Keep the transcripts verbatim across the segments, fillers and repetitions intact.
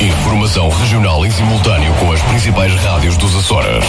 Informação regional em simultâneo com as principais rádios dos Açores.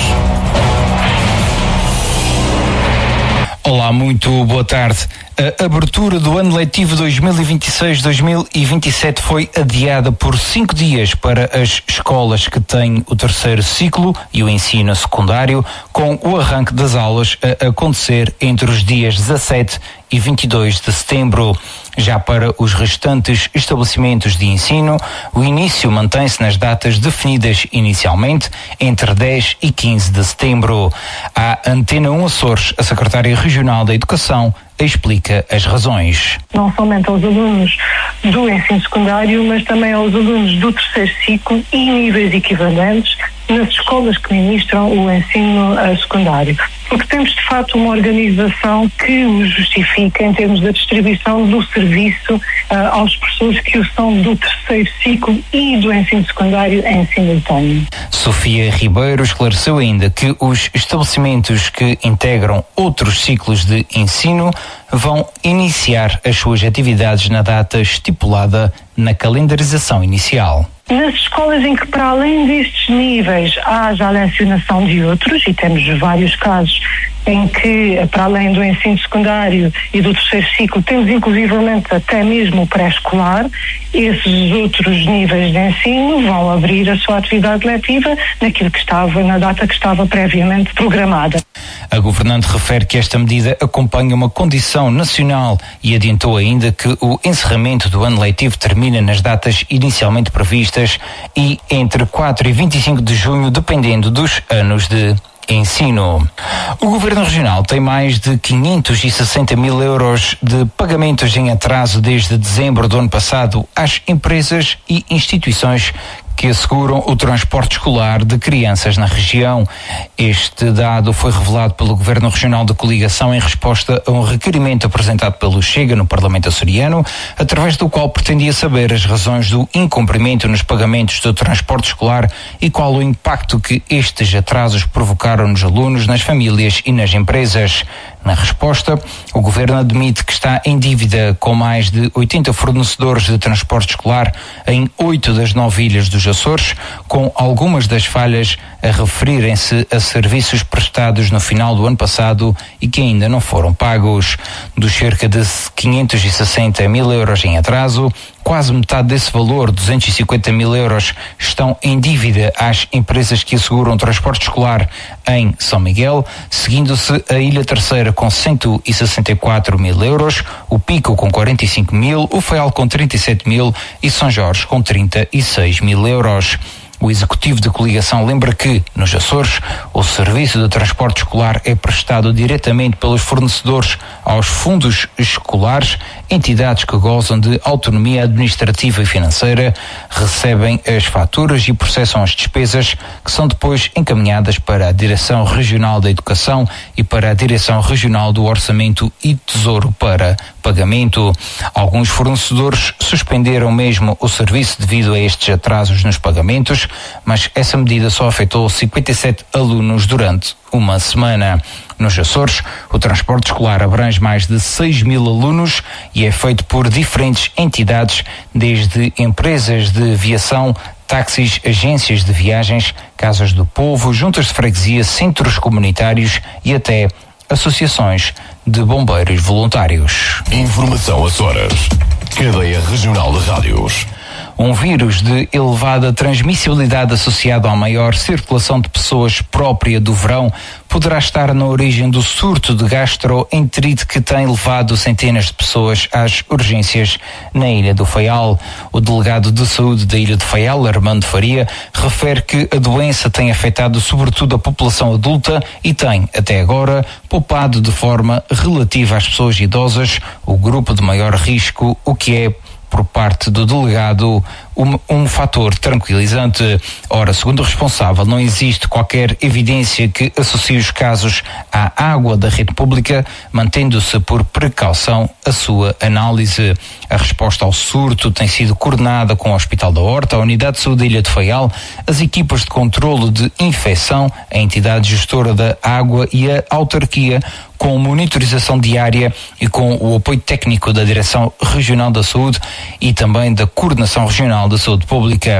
Olá, muito boa tarde. A abertura do ano letivo dois mil e vinte e seis dois mil e vinte e sete foi adiada por cinco dias para as escolas que têm o terceiro ciclo e o ensino secundário, com o arranque das aulas a acontecer entre os dias dezassete e vinte e dois de setembro. Já para os restantes estabelecimentos de ensino, o início mantém-se nas datas definidas inicialmente, entre dez e quinze de setembro. À Antena um Açores, a secretária regional da Educação explica as razões. Não somente aos alunos do ensino secundário, mas também aos alunos do terceiro ciclo e níveis equivalentes nas escolas que ministram o ensino uh, secundário. Porque temos, de facto, uma organização que o justifica em termos da distribuição do serviço uh, aos professores que o são do terceiro ciclo e do ensino secundário em simultâneo. Sofia Ribeiro esclareceu ainda que os estabelecimentos que integram outros ciclos de ensino vão iniciar as suas atividades na data estipulada na calendarização inicial. Nas escolas em que, para além destes níveis, haja a lecionação de outros, e temos vários casos em que, para além do ensino secundário e do terceiro ciclo, temos inclusivamente até mesmo o pré-escolar, esses outros níveis de ensino vão abrir a sua atividade letiva naquilo que estava, na data que estava previamente programada. A governante refere que esta medida acompanha uma condição nacional e adiantou ainda que o encerramento do ano letivo termina nas datas inicialmente previstas e entre quatro e vinte e cinco de junho, dependendo dos anos de ensino. O Governo Regional tem mais de quinhentos e sessenta mil euros de pagamentos em atraso desde dezembro do ano passado às empresas e instituições que asseguram o transporte escolar de crianças na região. Este dado foi revelado pelo Governo Regional de Coligação em resposta a um requerimento apresentado pelo Chega no Parlamento açoriano, através do qual pretendia saber as razões do incumprimento nos pagamentos do transporte escolar e qual o impacto que estes atrasos provocaram nos alunos, nas famílias e nas empresas. Na resposta, o Governo admite que está em dívida com mais de oitenta fornecedores de transporte escolar em oito das nove ilhas dos Açores, com algumas das falhas a referirem-se a serviços prestados no final do ano passado e que ainda não foram pagos. Dos cerca de quinhentos e sessenta mil euros em atraso, quase metade desse valor, duzentos e cinquenta mil euros, estão em dívida às empresas que asseguram transporte escolar em São Miguel, seguindo-se a Ilha Terceira com cento e sessenta e quatro mil euros, o Pico com quarenta e cinco mil, o Faial com trinta e sete mil e São Jorge com trinta e seis mil euros. O Executivo de Coligação lembra que, nos Açores, o serviço de transporte escolar é prestado diretamente pelos fornecedores aos fundos escolares, entidades que gozam de autonomia administrativa e financeira, recebem as faturas e processam as despesas, que são depois encaminhadas para a Direção Regional da Educação e para a Direção Regional do Orçamento e Tesouro para pagamento. Alguns fornecedores suspenderam mesmo o serviço devido a estes atrasos nos pagamentos, mas essa medida só afetou cinquenta e sete alunos durante uma semana. Nos Açores, o transporte escolar abrange mais de seis mil alunos e é feito por diferentes entidades, desde empresas de aviação, táxis, agências de viagens, casas do povo, juntas de freguesia, centros comunitários e até associações de bombeiros voluntários. Informação Açores. Cadeia Regional de Rádios. Um vírus de elevada transmissibilidade associado à maior circulação de pessoas própria do verão poderá estar na origem do surto de gastroenterite que tem levado centenas de pessoas às urgências na Ilha do Faial. O delegado de saúde da Ilha do Faial, Armando Faria, refere que a doença tem afetado sobretudo a população adulta e tem, até agora, poupado de forma relativa às pessoas idosas, o grupo de maior risco, o que é, por parte do delegado, um, um fator tranquilizante. Ora, segundo o responsável, não existe qualquer evidência que associe os casos à água da rede pública, mantendo-se por precaução a sua análise. A resposta ao surto tem sido coordenada com o Hospital da Horta, a Unidade de Saúde da Ilha de Faial, as equipas de controlo de infecção, a entidade gestora da água e a autarquia, com monitorização diária e com o apoio técnico da Direção Regional da Saúde e também da Coordenação Regional da Saúde Pública.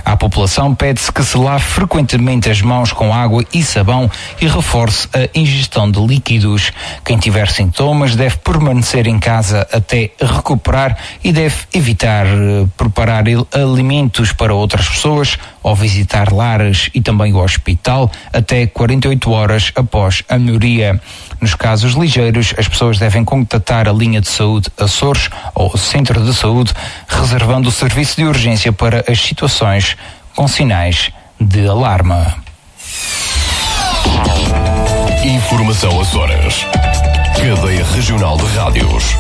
À população pede-se que se lave frequentemente as mãos com água e sabão e reforce a ingestão de líquidos. Quem tiver sintomas deve permanecer em casa até recuperar e deve evitar uh, preparar alimentos para outras pessoas ou visitar lares e também o hospital até quarenta e oito horas após a melhoria. Nos casos ligeiros, as pessoas devem contatar a linha de saúde Açores ou o centro de saúde, reservando o serviço de urgência para as situações com sinais de alarme. Informação Açores. Cadeia Regional de Rádios.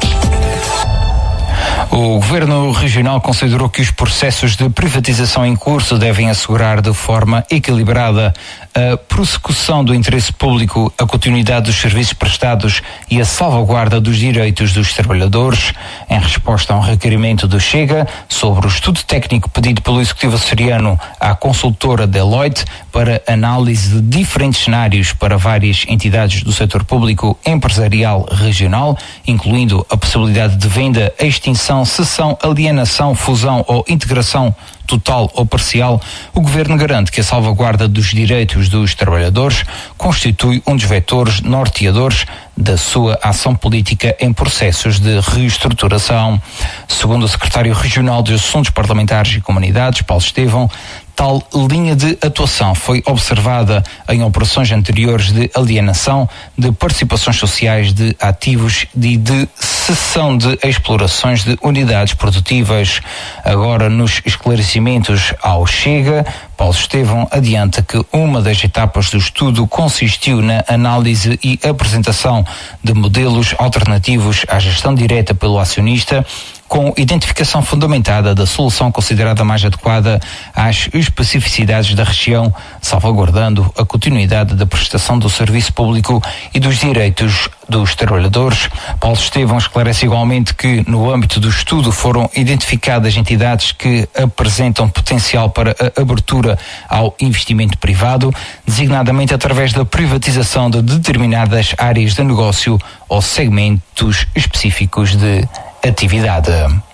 O Governo Regional considerou que os processos de privatização em curso devem assegurar de forma equilibrada a prossecução do interesse público, a continuidade dos serviços prestados e a salvaguarda dos direitos dos trabalhadores. Em resposta a um requerimento do Chega sobre o estudo técnico pedido pelo Executivo açoriano à consultora Deloitte para análise de diferentes cenários para várias entidades do setor público empresarial regional, incluindo a possibilidade de venda, extinção, cessão, alienação, fusão ou integração total ou parcial, o Governo garante que a salvaguarda dos direitos dos trabalhadores constitui um dos vetores norteadores da sua ação política em processos de reestruturação. Segundo o Secretário Regional de Assuntos Parlamentares e Comunidades, Paulo Estevão, tal linha de atuação foi observada em operações anteriores de alienação, de participações sociais de ativos e de cessão de explorações de unidades produtivas. Agora, nos esclarecimentos ao Chega, Paulo Estevão adianta que uma das etapas do estudo consistiu na análise e apresentação de modelos alternativos à gestão direta pelo acionista, com identificação fundamentada da solução considerada mais adequada às especificidades da região, salvaguardando a continuidade da prestação do serviço público e dos direitos dos trabalhadores. Paulo Estevão esclarece igualmente que, no âmbito do estudo, foram identificadas entidades que apresentam potencial para a abertura ao investimento privado, designadamente através da privatização de determinadas áreas de negócio ou segmentos específicos de atividade.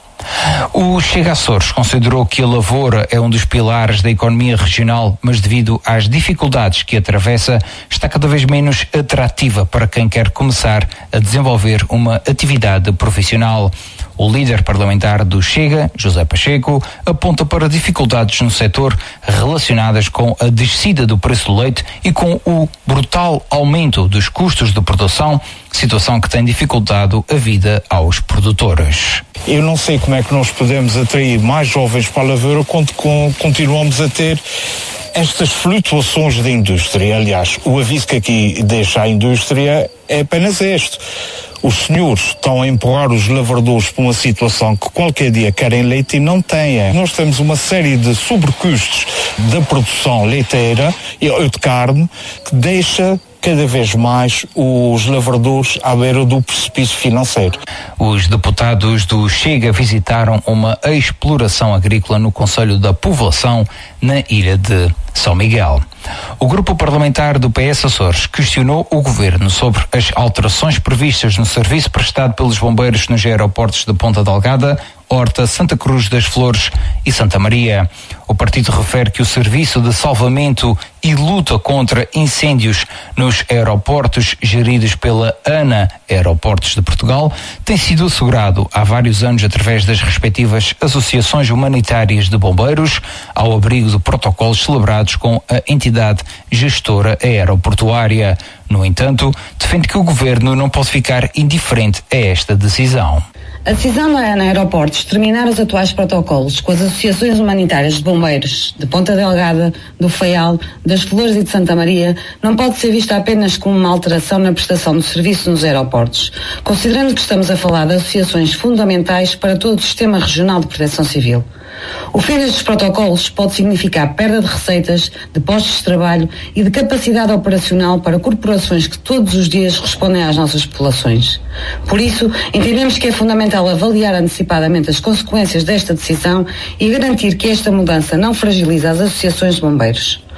O Chega Açores considerou que a lavoura é um dos pilares da economia regional, mas devido às dificuldades que atravessa, está cada vez menos atrativa para quem quer começar a desenvolver uma atividade profissional. O líder parlamentar do Chega, José Pacheco, aponta para dificuldades no setor relacionadas com a descida do preço do leite e com o brutal aumento dos custos de produção, situação que tem dificultado a vida aos produtores. Eu não sei como é que nós podemos atrair mais jovens para a lavoura quando continuamos a ter estas flutuações da indústria. Aliás, o aviso que aqui deixa a indústria é apenas este. Os senhores estão a empurrar os lavradores para uma situação que qualquer dia querem leite e não têm. Nós temos uma série de sobrecustos da produção leiteira e de carne que deixa cada vez mais os lavradores à beira do precipício financeiro. Os deputados do Chega visitaram uma exploração agrícola no Concelho da Povoação, na ilha de São Miguel. O grupo parlamentar do P S Açores questionou o governo sobre as alterações previstas no serviço prestado pelos bombeiros nos aeroportos de Ponta Delgada, Horta, Santa Cruz das Flores e Santa Maria. O partido refere que o serviço de salvamento e luta contra incêndios nos aeroportos geridos pela ANA Aeroportos de Portugal tem sido assegurado há vários anos através das respectivas associações humanitárias de bombeiros, ao abrigo de protocolos celebrados com a entidade gestora aeroportuária. No entanto, defende que o governo não pode ficar indiferente a esta decisão. A decisão da ANA Aeroportos de terminar os atuais protocolos com as associações humanitárias de bombeiros de Ponta Delgada, do Faial, das Flores e de Santa Maria não pode ser vista apenas como uma alteração na prestação do serviço nos aeroportos, considerando que estamos a falar de associações fundamentais para todo o sistema regional de proteção civil. O fim destes protocolos pode significar perda de receitas, de postos de trabalho e de capacidade operacional para corporações que todos os dias respondem às nossas populações. Por isso, entendemos que é fundamental avaliar antecipadamente as consequências desta decisão e garantir que esta mudança não fragiliza as associações de bombeiros.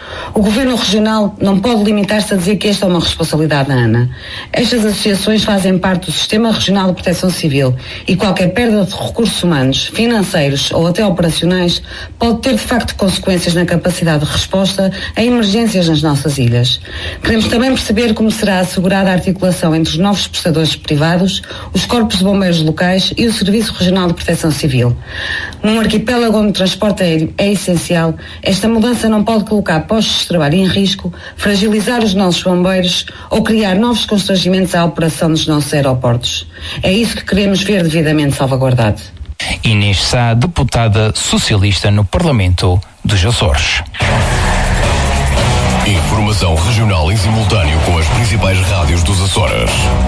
O Governo Regional não pode limitar-se a dizer que esta é uma responsabilidade da ANA. Estas associações fazem parte do Sistema Regional de Proteção Civil e qualquer perda de recursos humanos, financeiros ou até operacionais pode ter de facto consequências na capacidade de resposta a emergências nas nossas ilhas. Queremos também perceber como será assegurada a articulação entre os novos prestadores privados, os corpos de bombeiros locais e o Serviço Regional de Proteção Civil. Num arquipélago onde o transporte aéreo é essencial, esta mudança não pode colocar postos de trabalho em risco, fragilizar os nossos bombeiros ou criar novos constrangimentos à operação dos nossos aeroportos. É isso que queremos ver devidamente salvaguardado. Inês Sá, deputada socialista no Parlamento dos Açores. Informação regional em simultâneo com as principais rádios dos Açores.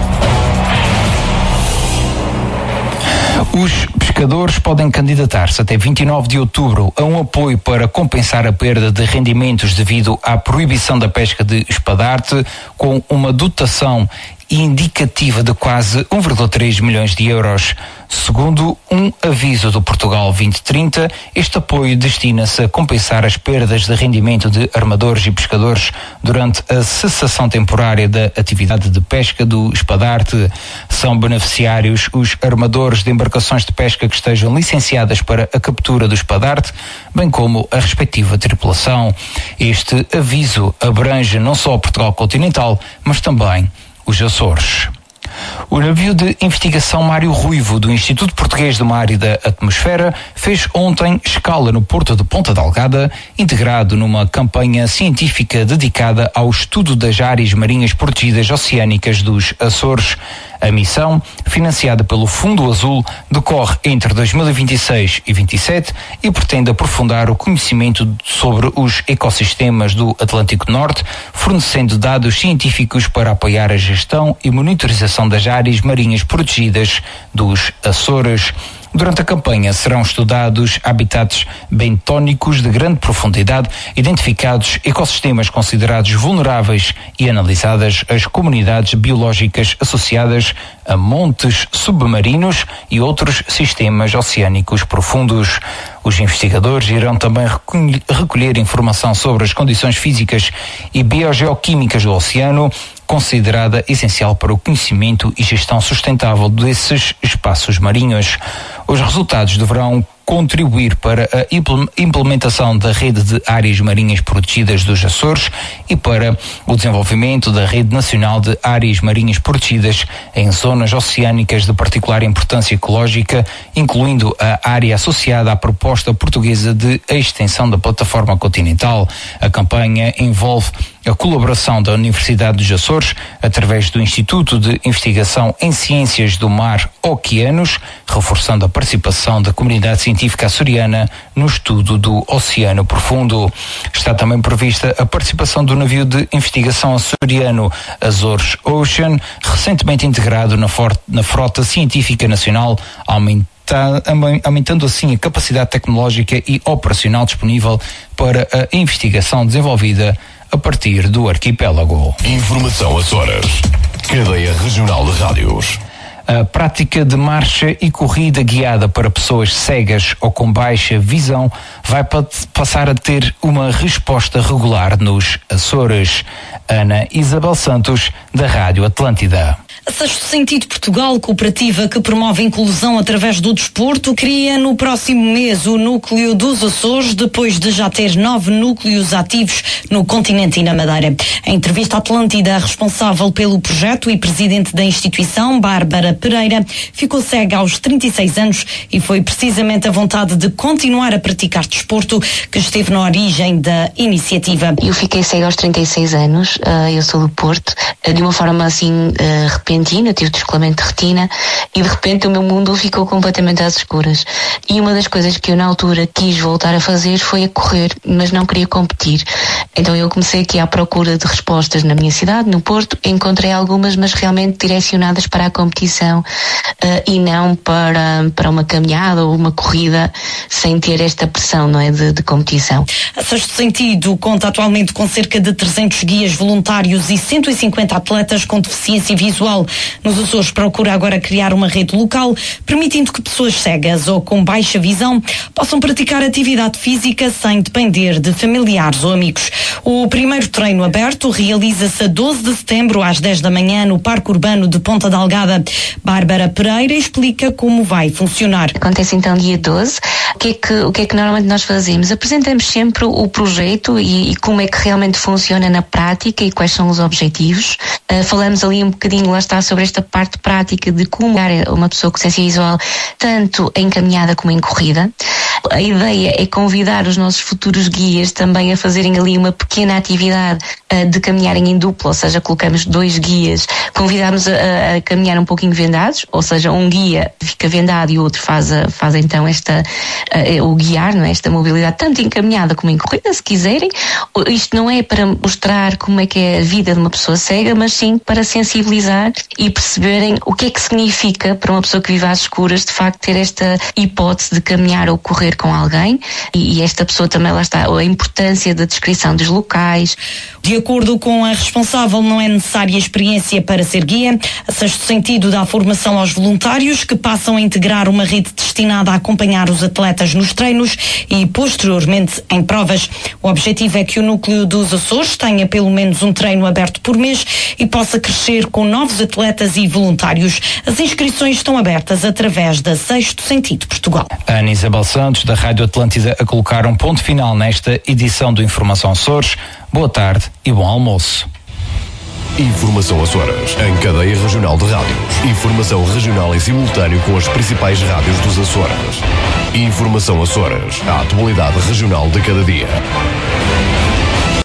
Os pescadores podem candidatar-se até vinte e nove de outubro a um apoio para compensar a perda de rendimentos devido à proibição da pesca de espadarte, com uma dotação indicativa de quase um vírgula três milhões de euros. Segundo um aviso do Portugal vinte trinta, este apoio destina-se a compensar as perdas de rendimento de armadores e pescadores durante a cessação temporária da atividade de pesca do espadarte. São beneficiários os armadores de embarcações de pesca que estejam licenciadas para a captura do espadarte, bem como a respectiva tripulação. Este aviso abrange não só Portugal continental, mas também os Açores. O navio de investigação Mário Ruivo, do Instituto Português do Mar e da Atmosfera, fez ontem escala no porto de Ponta Delgada, integrado numa campanha científica dedicada ao estudo das áreas marinhas protegidas oceânicas dos Açores. A missão, financiada pelo Fundo Azul, decorre entre dois mil e vinte e seis e vinte e sete e pretende aprofundar o conhecimento sobre os ecossistemas do Atlântico Norte, fornecendo dados científicos para apoiar a gestão e monitorização das áreas marinhas protegidas dos Açores. Durante a campanha serão estudados habitats bentónicos de grande profundidade, identificados ecossistemas considerados vulneráveis e analisadas as comunidades biológicas associadas a montes submarinos e outros sistemas oceânicos profundos. Os investigadores irão também recolher informação sobre as condições físicas e biogeoquímicas do oceano, considerada essencial para o conhecimento e gestão sustentável desses espaços marinhos. Os resultados deverão contribuir para a implementação da rede de áreas marinhas protegidas dos Açores e para o desenvolvimento da rede nacional de áreas marinhas protegidas em zonas oceânicas de particular importância ecológica, incluindo a área associada à proposta portuguesa de extensão da plataforma continental. A campanha envolve a colaboração da Universidade dos Açores, através do Instituto de Investigação em Ciências do Mar Oceanos, reforçando a participação da comunidade científica açoriana no estudo do Oceano Profundo. Está também prevista a participação do navio de investigação açoriano Azores Ocean, recentemente integrado na, for- na frota científica nacional, aumentando aumentando assim a capacidade tecnológica e operacional disponível para a investigação desenvolvida a partir do arquipélago. Informação Açores. Cadeia Regional de Rádios. A prática de marcha e corrida guiada para pessoas cegas ou com baixa visão vai passar a ter uma resposta regular nos Açores. Ana Isabel Santos, da Rádio Atlântida. A Sexto Sentido Portugal, cooperativa que promove a inclusão através do desporto, cria no próximo mês o Núcleo dos Açores, depois de já ter nove núcleos ativos no continente e na Madeira. Em entrevista à Atlântida, a responsável pelo projeto e presidente da instituição, Bárbara Pereira, ficou cega aos trinta e seis anos e foi precisamente a vontade de continuar a praticar desporto que esteve na origem da iniciativa. Eu fiquei cega aos trinta e seis anos, uh, eu sou do Porto, uh, de uma forma assim uh, repentina, tive descolamento de retina e de repente o meu mundo ficou completamente às escuras. E uma das coisas que eu na altura quis voltar a fazer foi a correr, mas não queria competir. Então eu comecei aqui à procura de respostas na minha cidade, no Porto, encontrei algumas, mas realmente direcionadas para a competição uh, e não para, para uma caminhada ou uma corrida sem ter esta pressão, não é, de, de competição. A Sexto Sentido conta atualmente com cerca de trezentos guias voluntários e cento e cinquenta atletas com deficiência visual. Nos Açores procura agora criar uma rede local, permitindo que pessoas cegas ou com baixa visão possam praticar atividade física sem depender de familiares ou amigos. O primeiro treino aberto realiza-se a doze de setembro às dez da manhã no Parque Urbano de Ponta Delgada. Bárbara Pereira explica como vai funcionar. Acontece então dia doze. O que é que, o que, é que normalmente nós fazemos? Apresentamos sempre o projeto e, e como é que realmente funciona na prática e quais são os objetivos. Uh, falamos ali um bocadinho, lá está, sobre esta parte prática de como uma pessoa com deficiência visual, tanto em caminhada como em corrida. A ideia é convidar os nossos futuros guias também a fazerem ali uma pequena atividade uh, de caminharem em dupla, ou seja, colocamos dois guias, convidamos a, a caminhar um pouquinho vendados, ou seja, um guia fica vendado e o outro faz, a, faz então esta, uh, o guiar, não é? Esta mobilidade, tanto em caminhada como em corrida, se quiserem. Isto não é para mostrar como é que é a vida de uma pessoa cega, mas sim para sensibilizar e perceberem o que é que significa para uma pessoa que vive às escuras, de facto, ter esta hipótese de caminhar ou correr com alguém, e, e esta pessoa também, lá está, a importância da descrição dos locais. De acordo com a responsável, não é necessária experiência para ser guia. A Sexto Sentido dá formação aos voluntários, que passam a integrar uma rede destinada a acompanhar os atletas nos treinos e posteriormente em provas. O objetivo é que o núcleo dos Açores tenha pelo menos um treino aberto por mês e possa crescer com novos atletas e voluntários. As inscrições estão abertas através da Sexto Sentido Portugal. Ana Isabel Santos, da Rádio Atlântida, a colocar um ponto final nesta edição do Informação Açores. Boa tarde e bom almoço. Informação Açores, em cadeia regional de rádios. Informação regional em simultâneo com as principais rádios dos Açores. Informação Açores, a atualidade regional de cada dia.